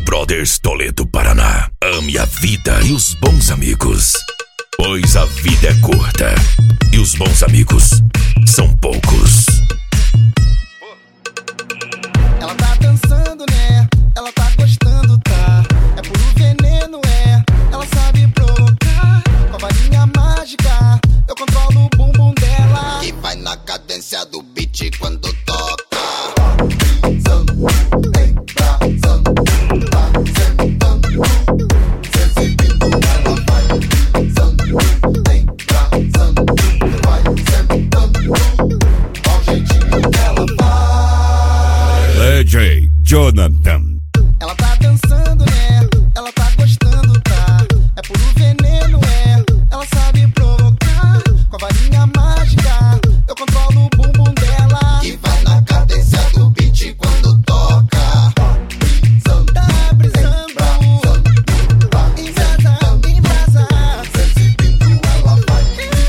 Brothers Toledo, Paraná. Ame a vida e os bons amigos, pois a vida é curta e os bons amigos são poucos. Ela tá dançando, né? Ela tá gostando, tá? É puro veneno, é. Ela sabe provocar. Com a varinha mágica, eu controlo o bumbum dela. E vai na cadência do beat quando toca. DJ Jonathan. Ela tá dançando, né? Ela tá gostando, tá? É puro veneno, é. Ela sabe provocar. Com a varinha mágica, eu controlo o bumbum dela. E vai na cadência do beat quando toca. Tá brisando, em brasa. Exibindo ela vai.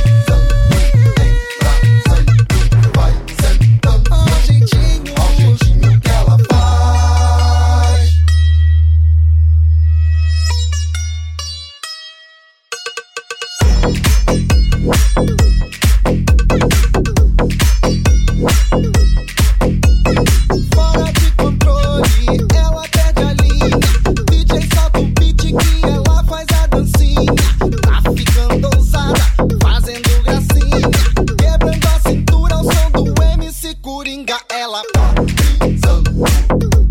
Vai sentando. Ó o jeitinho Que ela faz. fora de controle, ela perde a linha. DJ solta o beat que ela faz a dancinha. Tá ficando ousada, fazendo gracinha. Quebrando a cintura ao som do MC Coringa. Ela tá brisando.